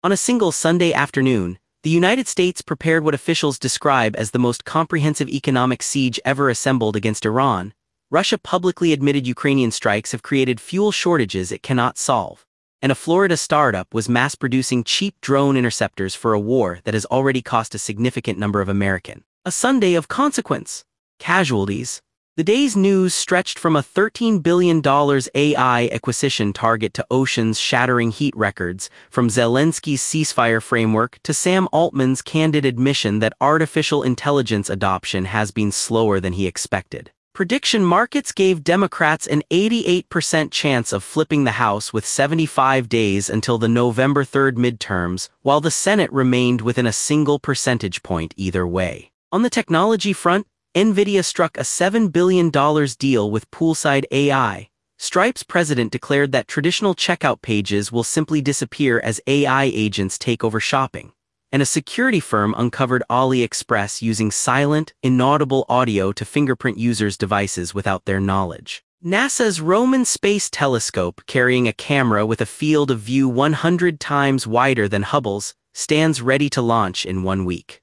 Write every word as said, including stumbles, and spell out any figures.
On a single Sunday afternoon, the United States prepared what officials describe as the most comprehensive economic siege ever assembled against Iran. Russia publicly admitted Ukrainian strikes have created fuel shortages it cannot solve, and a Florida startup was mass-producing cheap drone interceptors for a war that has already cost a significant number of Americans. A Sunday of consequence. Casualties. The day's news stretched from a thirteen billion dollars A I acquisition target to oceans shattering heat records, from Zelensky's ceasefire framework to Sam Altman's candid admission that artificial intelligence adoption has been slower than he expected. Prediction markets gave Democrats an eighty-eight percent chance of flipping the House with seventy-five days until the November third midterms, while the Senate remained within a single percentage point either way. On the technology front, NVIDIA struck a seven billion dollars deal with Poolside A I. Stripe's president declared that traditional checkout pages will simply disappear as A I agents take over shopping. And a security firm uncovered AliExpress using silent, inaudible audio to fingerprint users' devices without their knowledge. NASA's Roman Space Telescope, carrying a camera with a field of view one hundred times wider than Hubble's, stands ready to launch in one week.